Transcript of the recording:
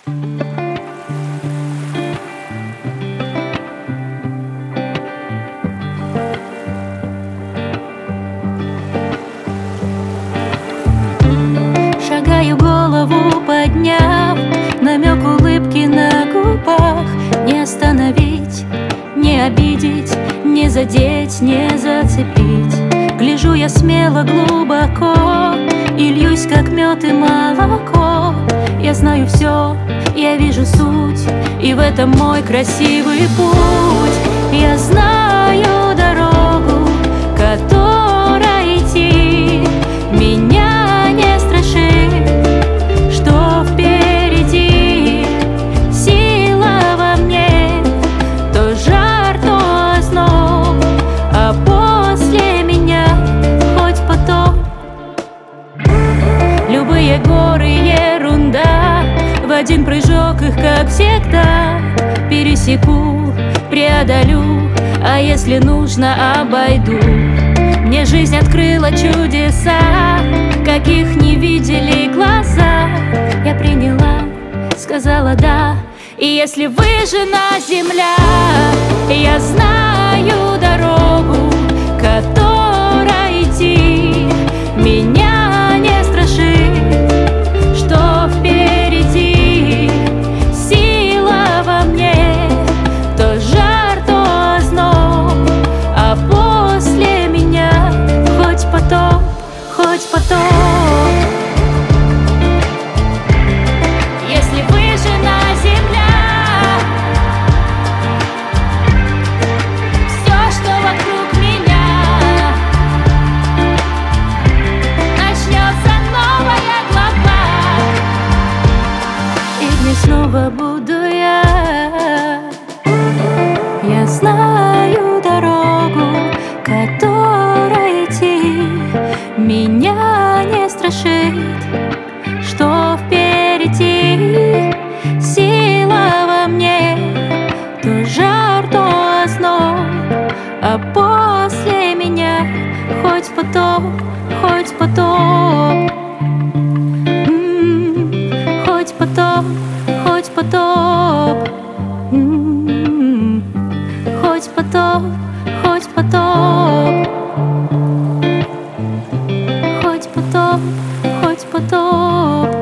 Шагаю, голову подняв, намек улыбки на губах. Не остановить, не обидеть, не задеть, не зацепить. Гляжу я смело, глубоко и льюсь, как мед и молоко. Я знаю все, я вижу суть, и в этом мой красивый путь. Я знаю дорогу, которой идти. Меня не страшит, что впереди. Сила во мне, то жар, то озноб, а после меня хоть потоп. Любые горы ерунда, в один прыжок их, как всегда, пересеку, преодолю, а если нужно, обойду. Мне жизнь открыла чудеса, каких не видели глаза. Я приняла, сказала да. И если выжжена земля, я знаю дорогу, которой идти. Меня не страшит, что впереди. Сила во мне, то жар, то озноб, а после меня хоть потоп, хоть потоп. Если выжжена земля, все, что вокруг меня, начнется новая глава, и где снова буду я. Я знаю дорогу, которой идти. Меня не страшит, что впереди. Сила во мне, то жар, то озноб, а после меня хоть потоп, хоть потоп. Хоть потоп, хоть потоп. Хоть потоп, хоть потоп. Хоть потоп, хоть потоп.